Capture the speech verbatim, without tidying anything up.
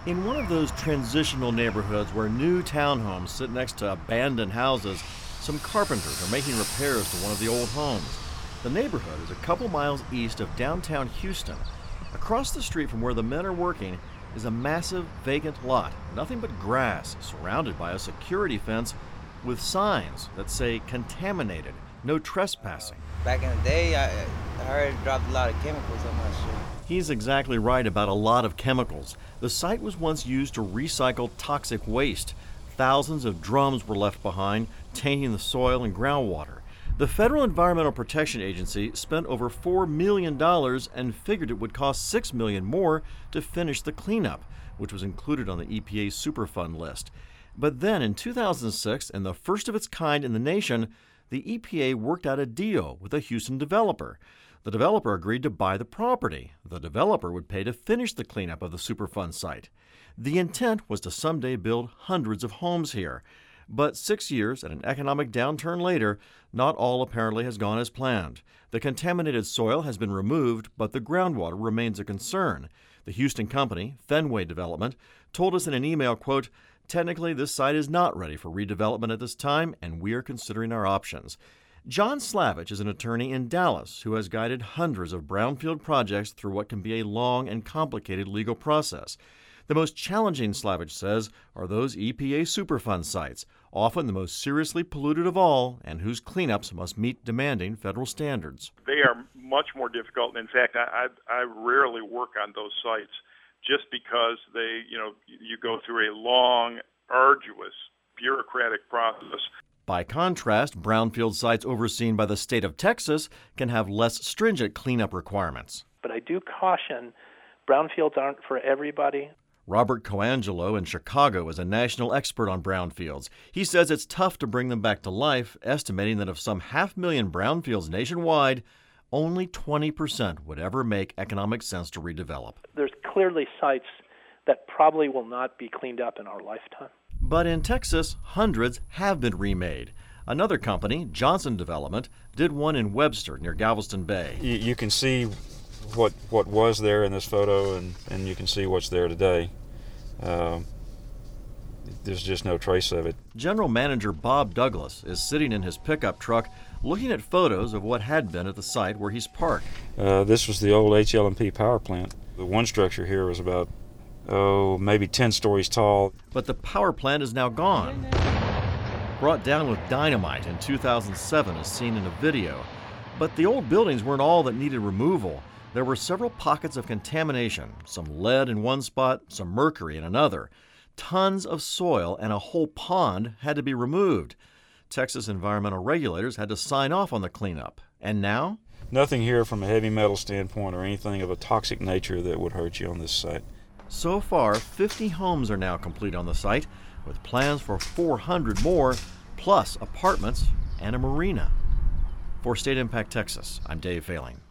In one of those transitional neighborhoods where new townhomes sit next to abandoned houses, some carpenters are making repairs to one of the old homes. The neighborhood is a couple miles east of downtown Houston. Across the street from where the men are working is a massive vacant lot, nothing but grass, surrounded by a security fence with signs that say contaminated, no trespassing. Back in the day, I, I heard it dropped a lot of chemicals, I'm not sure. He's exactly right about a lot of chemicals. The site was once used to recycle toxic waste. Thousands of drums were left behind, tainting the soil and groundwater. The Federal Environmental Protection Agency spent over four million dollars and figured it would cost six million dollars more to finish the cleanup, which was included on the E P A's Superfund list. But then in two thousand six, and the first of its kind in the nation, the E P A worked out a deal with a Houston developer. The developer agreed to buy the property. The developer would pay to finish the cleanup of the Superfund site. The intent was to someday build hundreds of homes here. But six years and an economic downturn later, not all apparently has gone as planned. The contaminated soil has been removed, but the groundwater remains a concern. The Houston company, Fenway Development, told us in an email, quote, "Technically, this site is not ready for redevelopment at this time, and we are considering our options." John Slavich is an attorney in Dallas who has guided hundreds of brownfield projects through what can be a long and complicated legal process. The most challenging, Slavich says, are those E P A Superfund sites, often the most seriously polluted of all, and whose cleanups must meet demanding federal standards. They are much more difficult. In fact, I, I, I rarely work on those sites just because they, you know, you go through a long, arduous, bureaucratic process. By contrast, brownfield sites overseen by the state of Texas can have less stringent cleanup requirements. But I do caution, brownfields aren't for everybody. Robert Coangelo in Chicago is a national expert on brownfields. He says it's tough to bring them back to life, estimating that of some half million brownfields nationwide, only twenty percent would ever make economic sense to redevelop. There's clearly sites that probably will not be cleaned up in our lifetime. But in Texas, hundreds have been remade. Another company, Johnson Development, did one in Webster near Galveston Bay. You, you can see what what was there in this photo, and, and you can see what's there today. Uh, there's just no trace of it. General Manager Bob Douglas is sitting in his pickup truck looking at photos of what had been at the site where he's parked. Uh, this was the old H L M P power plant. The one structure here was about, oh, maybe ten stories tall. But the power plant is now gone. Brought down with dynamite in two thousand seven as seen in a video. But the old buildings weren't all that needed removal. There were several pockets of contamination, some lead in one spot, some mercury in another. Tons of soil and a whole pond had to be removed. Texas environmental regulators had to sign off on the cleanup. And now? Nothing here from a heavy metal standpoint or anything of a toxic nature that would hurt you on this site. So far, fifty homes are now complete on the site, with plans for four hundred more, plus apartments and a marina. For State Impact Texas, I'm Dave Failing.